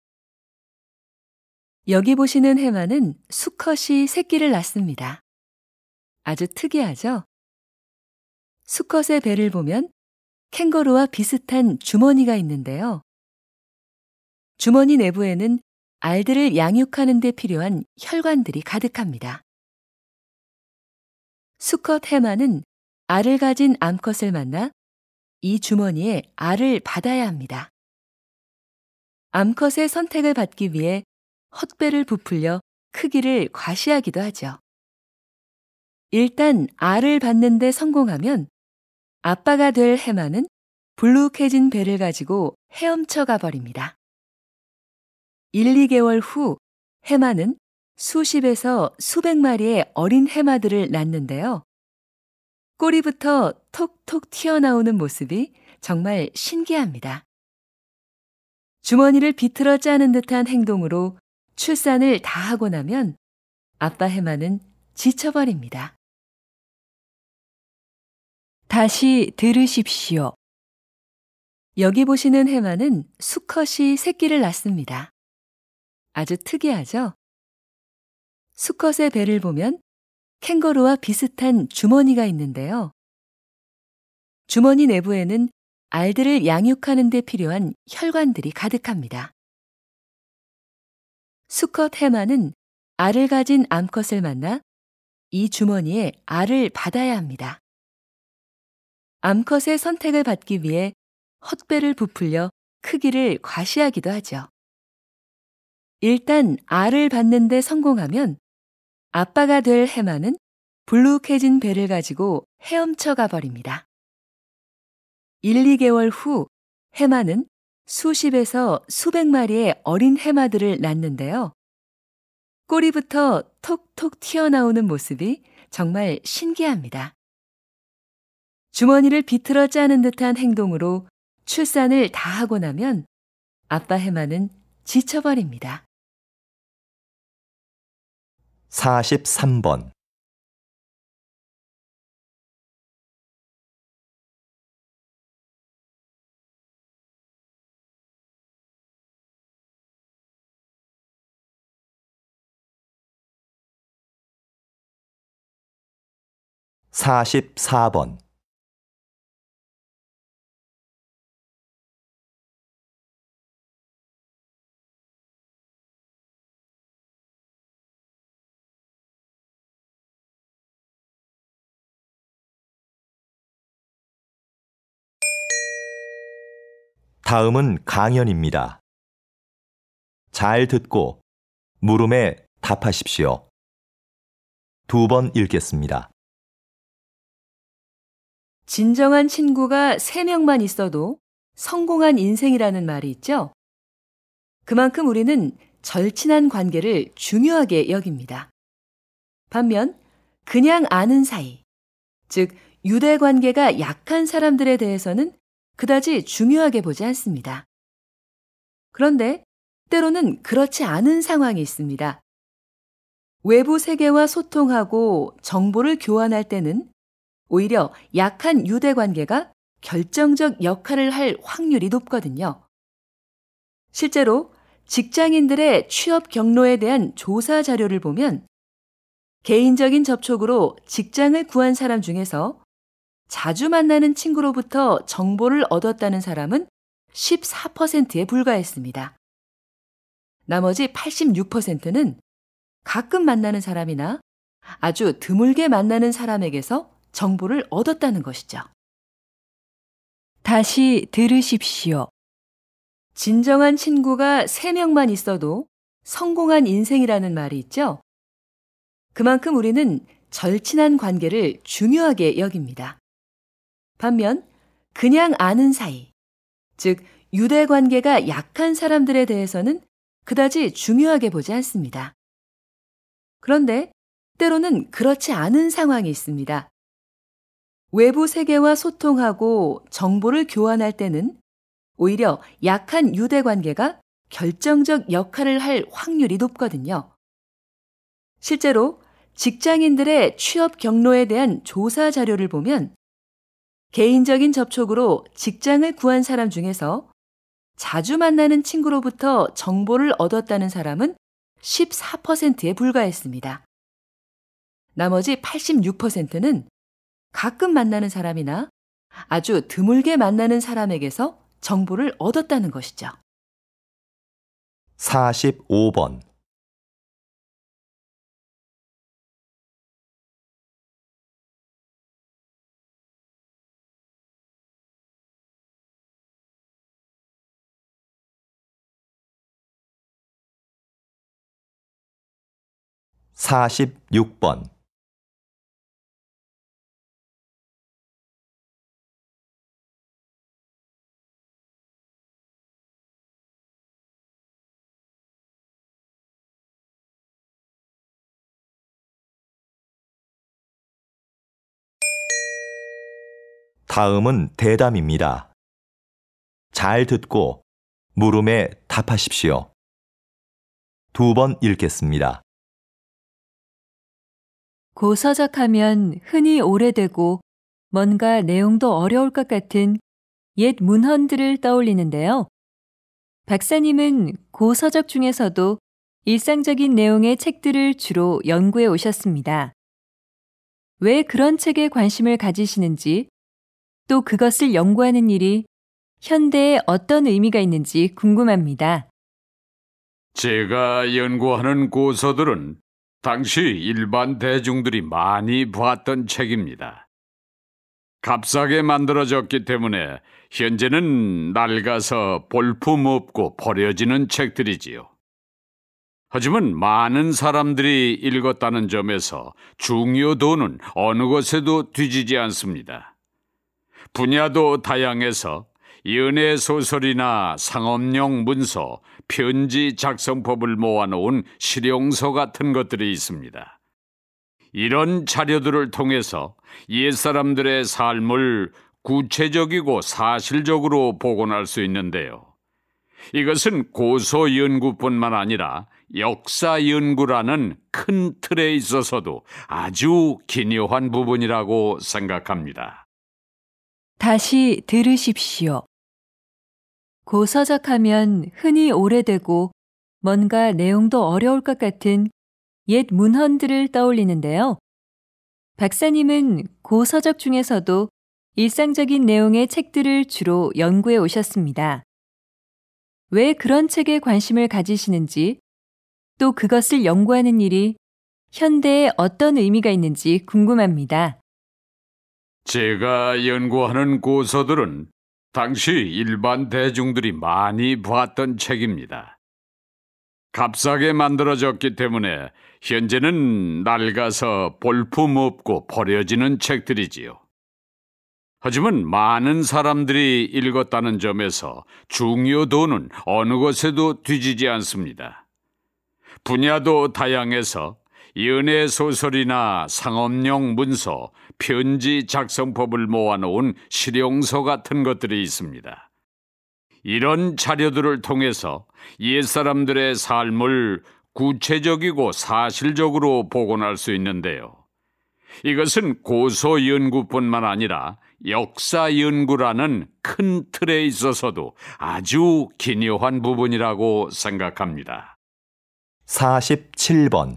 여기 보시는 해마는 수컷이 새끼를 낳습니다. 아주 특이하죠? 수컷의 배를 보면 캥거루와 비슷한 주머니가 있는데요. 주머니 내부에는 알들을 양육하는 데 필요한 혈관들이 가득합니다. 수컷 해마는 알을 가진 암컷을 만나 이 주머니에 알을 받아야 합니다. 암컷의 선택을 받기 위해 헛배를 부풀려 크기를 과시하기도 하죠. 일단 알을 받는 데 성공하면 아빠가 될 해마는 불룩해진 배를 가지고 헤엄쳐 가버립니다. 일, 이 개월 후 해마는 수십에서 수백 마리의 어린 해마들을 낳는데요. 꼬리부터 톡톡 튀어나오는 모습이 정말 신기합니다. 주머니를 비틀어 짜는 듯한 행동으로 출산을 다 하고 나면 아빠 해마는 지쳐버립니다. 다시 들으십시오. 여기 보시는 해마는 수컷이 새끼를 낳습니다. 아주 특이하죠? 수컷의 배를 보면 캥거루와 비슷한 주머니가 있는데요. 주머니 내부에는 알들을 양육하는 데 필요한 혈관들이 가득합니다. 수컷 해마는 알을 가진 암컷을 만나 이 주머니에 알을 받아야 합니다. 암컷의 선택을 받기 위해 헛배를 부풀려 크기를 과시하기도 하죠. 일단 알을 받는 데 성공하면 아빠가 될 해마는 불룩해진 배를 가지고 헤엄쳐 가버립니다. 일, 이 개월 후 해마는 수십에서 수백 마리의 어린 해마들을 낳는데요. 꼬리부터 톡톡 튀어나오는 모습이 정말 신기합니다. 주머니를 비틀어 짜는 듯한 행동으로 출산을 다 하고 나면 아빠 해마는 지쳐버립니다. 사십삼 번. 사십사 번. 다음은 강연입니다. 잘 듣고 물음에 답하십시오. 두 번 읽겠습니다. 진정한 친구가 세 명만 있어도 성공한 인생이라는 말이 있죠? 그만큼 우리는 절친한 관계를 중요하게 여깁니다. 반면 그냥 아는 사이, 즉 유대 관계가 약한 사람들에 대해서는 그다지 중요하게 보지 않습니다. 그런데 때로는 그렇지 않은 상황이 있습니다. 외부 세계와 소통하고 정보를 교환할 때는 오히려 약한 유대 관계가 결정적 역할을 할 확률이 높거든요. 실제로 직장인들의 취업 경로에 대한 조사 자료를 보면 개인적인 접촉으로 직장을 구한 사람 중에서 자주 만나는 친구로부터 정보를 얻었다는 사람은 십사 퍼센트에 불과했습니다. 나머지 팔십육 퍼센트는 가끔 만나는 사람이나 아주 드물게 만나는 사람에게서 정보를 얻었다는 것이죠. 다시 들으십시오. 진정한 친구가 세 명만 있어도 성공한 인생이라는 말이 있죠? 그만큼 우리는 절친한 관계를 중요하게 여깁니다. 반면 그냥 아는 사이, 즉 유대 관계가 약한 사람들에 대해서는 그다지 중요하게 보지 않습니다. 그런데 때로는 그렇지 않은 상황이 있습니다. 외부 세계와 소통하고 정보를 교환할 때는 오히려 약한 유대 관계가 결정적 역할을 할 확률이 높거든요. 실제로 직장인들의 취업 경로에 대한 조사 자료를 보면 개인적인 접촉으로 직장을 구한 사람 중에서 자주 만나는 친구로부터 정보를 얻었다는 사람은 십사 퍼센트에 불과했습니다. 나머지 팔십육 퍼센트는 가끔 만나는 사람이나 아주 드물게 만나는 사람에게서 정보를 얻었다는 것이죠. 사십오 번. 사십육 번. 다음은 대담입니다. 잘 듣고 물음에 답하십시오. 두 번 읽겠습니다. 고서적하면 흔히 오래되고 뭔가 내용도 어려울 것 같은 옛 문헌들을 떠올리는데요. 박사님은 고서적 중에서도 일상적인 내용의 책들을 주로 연구해 오셨습니다. 왜 그런 책에 관심을 가지시는지, 또 그것을 연구하는 일이 현대에 어떤 의미가 있는지 궁금합니다. 제가 연구하는 고서들은 당시 일반 대중들이 많이 봤던 책입니다. 값싸게 만들어졌기 때문에 현재는 낡아서 볼품없고 버려지는 책들이지요. 하지만 많은 사람들이 읽었다는 점에서 중요도는 어느 것에도 뒤지지 않습니다. 분야도 다양해서 연애 소설이나 상업용 문서, 편지 작성법을 모아놓은 실용서 같은 것들이 있습니다. 이런 자료들을 통해서 옛사람들의 삶을 구체적이고 사실적으로 복원할 수 있는데요. 이것은 고서 연구뿐만 아니라 역사 연구라는 큰 틀에 있어서도 아주 기묘한 부분이라고 생각합니다. 다시 들으십시오. 고서적하면 흔히 오래되고 뭔가 내용도 어려울 것 같은 옛 문헌들을 떠올리는데요. 박사님은 고서적 중에서도 일상적인 내용의 책들을 주로 연구해 오셨습니다. 왜 그런 책에 관심을 가지시는지, 또 그것을 연구하는 일이 현대에 어떤 의미가 있는지 궁금합니다. 제가 연구하는 고서들은 당시 일반 대중들이 많이 봤던 책입니다. 값싸게 만들어졌기 때문에 현재는 낡아서 볼품없고 버려지는 책들이지요. 하지만 많은 사람들이 읽었다는 점에서 중요도는 어느 것에도 뒤지지 않습니다. 분야도 다양해서 연애 소설이나 상업용 문서, 편지 작성법을 모아놓은 실용서 같은 것들이 있습니다. 이런 자료들을 통해서 옛사람들의 삶을 구체적이고 사실적으로 복원할 수 있는데요. 이것은 고서 연구뿐만 아니라 역사 연구라는 큰 틀에 있어서도 아주 기묘한 부분이라고 생각합니다. 사십칠 번.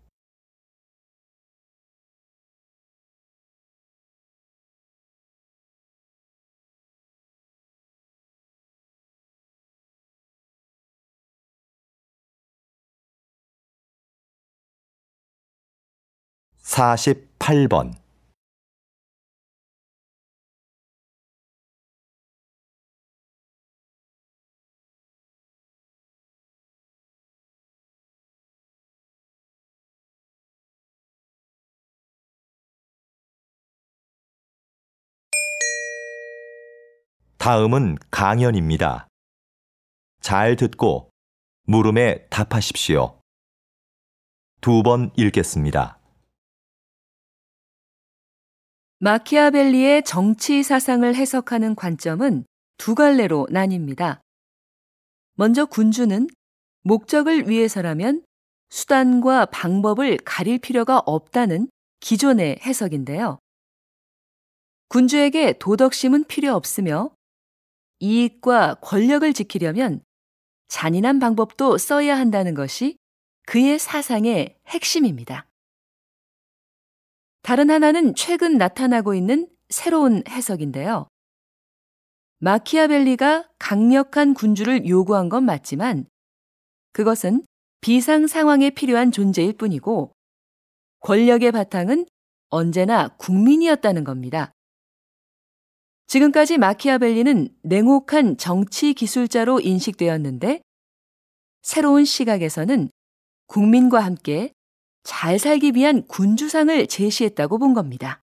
사십팔 번. 다음은 강연입니다. 잘 듣고 물음에 답하십시오. 두 번 읽겠습니다. 마키아벨리의 정치 사상을 해석하는 관점은 두 갈래로 나뉩니다. 먼저 군주는 목적을 위해서라면 수단과 방법을 가릴 필요가 없다는 기존의 해석인데요. 군주에게 도덕심은 필요 없으며 이익과 권력을 지키려면 잔인한 방법도 써야 한다는 것이 그의 사상의 핵심입니다. 다른 하나는 최근 나타나고 있는 새로운 해석인데요. 마키아벨리가 강력한 군주를 요구한 건 맞지만 그것은 비상 상황에 필요한 존재일 뿐이고 권력의 바탕은 언제나 국민이었다는 겁니다. 지금까지 마키아벨리는 냉혹한 정치 기술자로 인식되었는데 새로운 시각에서는 국민과 함께 잘 살기 위한 군주상을 제시했다고 본 겁니다.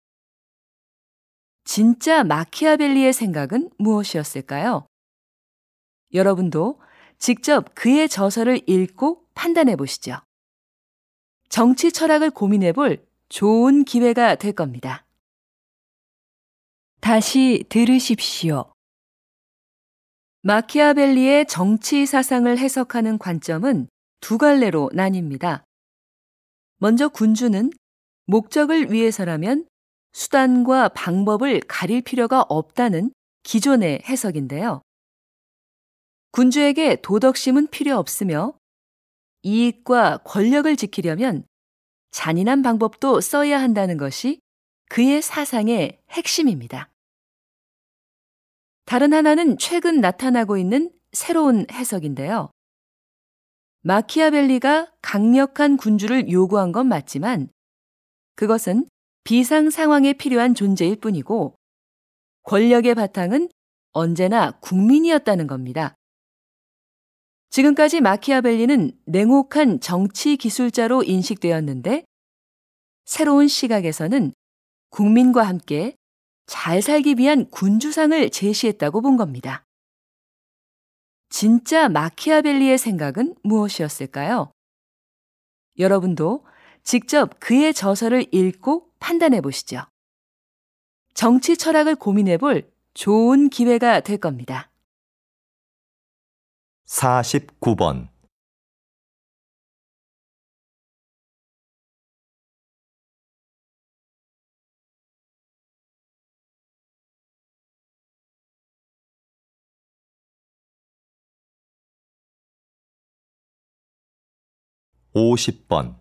진짜 마키아벨리의 생각은 무엇이었을까요? 여러분도 직접 그의 저서를 읽고 판단해 보시죠. 정치 철학을 고민해 볼 좋은 기회가 될 겁니다. 다시 들으십시오. 마키아벨리의 정치 사상을 해석하는 관점은 두 갈래로 나뉩니다. 먼저 군주는 목적을 위해서라면 수단과 방법을 가릴 필요가 없다는 기존의 해석인데요. 군주에게 도덕심은 필요 없으며 이익과 권력을 지키려면 잔인한 방법도 써야 한다는 것이 그의 사상의 핵심입니다. 다른 하나는 최근 나타나고 있는 새로운 해석인데요. 마키아벨리가 강력한 군주를 요구한 건 맞지만 그것은 비상 상황에 필요한 존재일 뿐이고 권력의 바탕은 언제나 국민이었다는 겁니다. 지금까지 마키아벨리는 냉혹한 정치 기술자로 인식되었는데 새로운 시각에서는 국민과 함께 잘 살기 위한 군주상을 제시했다고 본 겁니다. 진짜 마키아벨리의 생각은 무엇이었을까요? 여러분도 직접 그의 저서를 읽고 판단해 보시죠. 정치 철학을 고민해 볼 좋은 기회가 될 겁니다. 사십구 번 오십 번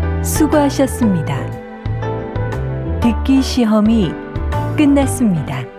수고하셨습니다. 듣기 시험이 끝났습니다.